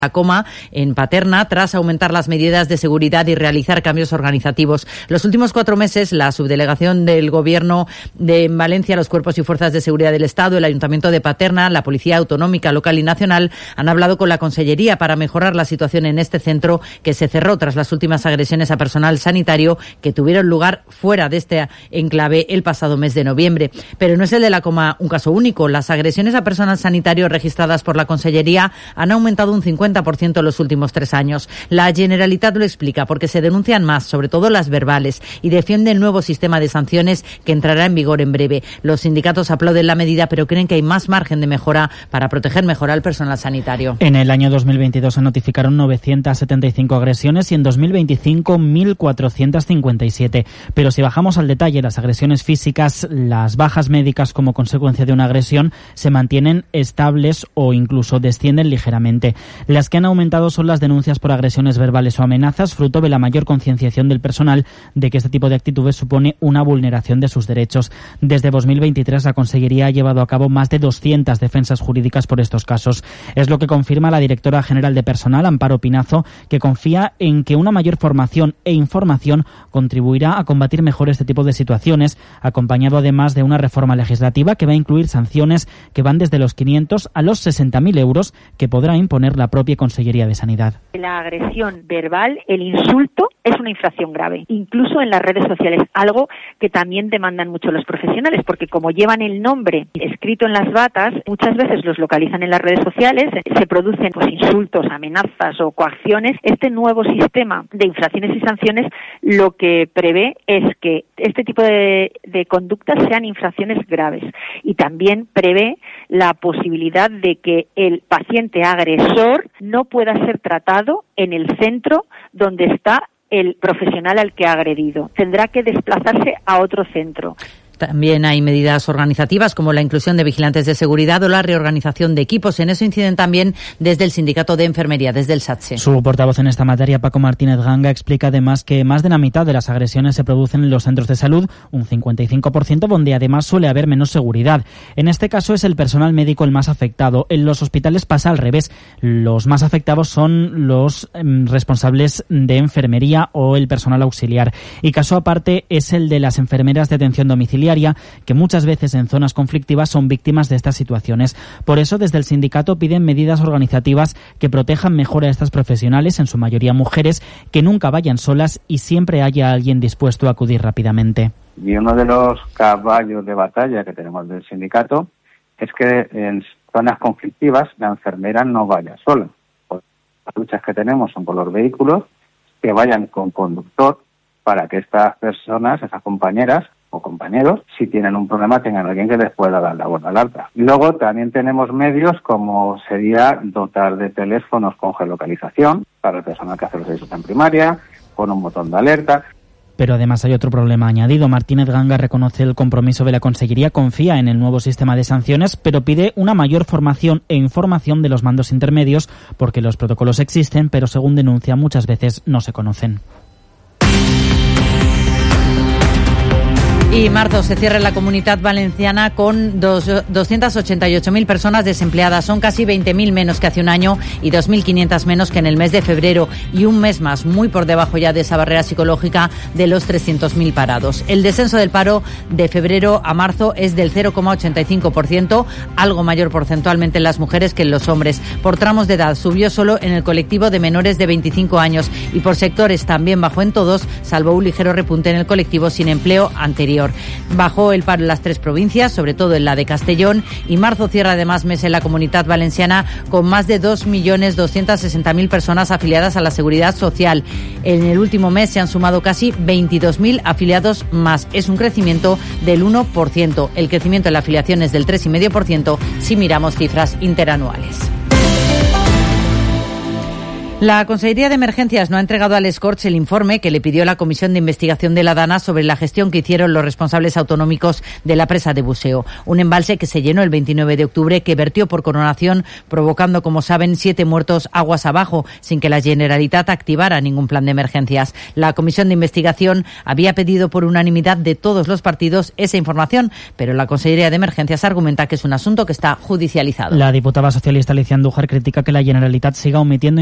la coma en Paterna tras aumentar las medidas de seguridad y realizar cambios organizativos. Los últimos 4 meses, la subdelegación del Gobierno de Valencia, los cuerpos y fuerzas de seguridad del Estado, el Ayuntamiento de Paterna, la Policía Autonómica local y nacional han hablado con la Consellería para mejorar la situación en este centro que se cerró tras las últimas agresiones a personal sanitario que tuvieron lugar fuera de este enclave el pasado mes de noviembre. Pero no es el de la coma un caso único. Las agresiones a personal sanitario registradas por la Consellería han aumentado un 50% en los últimos 3 años. La Generalitat lo explica porque se denuncian más, sobre todo las verbales, y defiende el nuevo sistema de sanciones que entrará en vigor en breve. Los sindicatos aplauden la medida, pero creen que hay más margen de mejora para proteger mejor al personal sanitario. En el año 2022 se notificaron 975 agresiones y en 2025 1.457. Pero si bajamos al detalle, las agresiones físicas, las bajas médicas como consecuencia de una agresión se mantienen estables o incluso descienden ligeramente. Las que han aumentado son las denuncias por agresiones verbales o amenazas, fruto de la mayor concienciación del personal de que este tipo de actitudes supone una vulneración de sus derechos. Desde 2023 la Consellería ha llevado a cabo más de 200 defensas jurídicas por estos casos. Es lo que confirma la directora general de Personal, Amparo Pinazo, que confía en que una mayor formación e información contribuirá a combatir mejor este tipo de situaciones, acompañado además de una reforma legislativa que va a incluir sanciones que van desde los 500 a los 60.000 euros que podrá imponer la propia Consellería de Sanidad. La agresión verbal, el insulto, es una infracción grave, incluso en las redes sociales, algo que también demandan mucho los profesionales, porque como llevan el nombre escrito en las batas, muchas veces los localizan en las redes sociales, se producen insultos, amenazas o coacciones. Este nuevo sistema de infracciones y sanciones lo que prevé es que este tipo de conductas sean infracciones graves y también prevé la posibilidad de que el paciente agresor no pueda ser tratado en el centro donde está el profesional al que ha agredido. Tendrá que desplazarse a otro centro. También hay medidas organizativas como la inclusión de vigilantes de seguridad o la reorganización de equipos. En eso inciden también desde el Sindicato de Enfermería, desde el SATSE. Su portavoz en esta materia, Paco Martínez Ganga, explica además que más de la mitad de las agresiones se producen en los centros de salud, un 55%, donde además suele haber menos seguridad. En este caso es el personal médico el más afectado. En los hospitales pasa al revés. Los más afectados son los responsables de enfermería o el personal auxiliar. Y caso aparte es el de las enfermeras de atención domiciliaria, que muchas veces en zonas conflictivas son víctimas de estas situaciones. Por eso, desde el sindicato piden medidas organizativas que protejan mejor a estas profesionales, en su mayoría mujeres, que nunca vayan solas y siempre haya alguien dispuesto a acudir rápidamente. Y uno de los caballos de batalla que tenemos del sindicato es que en zonas conflictivas la enfermera no vaya sola. Las luchas que tenemos son por los vehículos, que vayan con conductor para que estas personas, esas compañeras o compañeros, si tienen un problema, tengan alguien que les pueda dar la voz de alerta. Luego también tenemos medios como sería dotar de teléfonos con geolocalización para el personal que hace los servicios en primaria, con un botón de alerta. Pero además hay otro problema añadido. Martínez Ganga reconoce el compromiso de la Consellería, confía en el nuevo sistema de sanciones, pero pide una mayor formación e información de los mandos intermedios, porque los protocolos existen, pero según denuncia muchas veces no se conocen. Y marzo se cierra en la Comunitat Valenciana con 288.000 personas desempleadas. Son casi 20.000 menos que hace un año y 2.500 menos que en el mes de febrero. Y un mes más, muy por debajo ya de esa barrera psicológica de los 300.000 parados. El descenso del paro de febrero a marzo es del 0,85%, algo mayor porcentualmente en las mujeres que en los hombres. Por tramos de edad subió solo en el colectivo de menores de 25 años y por sectores también bajó en todos, salvo un ligero repunte en el colectivo sin empleo anterior. Bajó el paro en las 3 provincias, sobre todo en la de Castellón, y marzo cierra además mes en la Comunitat Valenciana con más de 2.260.000 personas afiliadas a la Seguridad Social. En el último mes se han sumado casi 22.000 afiliados más. Es un crecimiento del 1%. El crecimiento en la afiliación es del 3,5% si miramos cifras interanuales. La Consejería de Emergencias no ha entregado al Scorch el informe que le pidió la Comisión de Investigación de la Dana sobre la gestión que hicieron los responsables autonómicos de la presa de Buseo. Un embalse que se llenó el 29 de octubre, que vertió por coronación, provocando, como saben, 7 muertos aguas abajo, sin que la Generalitat activara ningún plan de emergencias. La Comisión de Investigación había pedido por unanimidad de todos los partidos esa información, pero la Consejería de Emergencias argumenta que es un asunto que está judicializado. La diputada socialista Alicia Andújar critica que la Generalitat siga omitiendo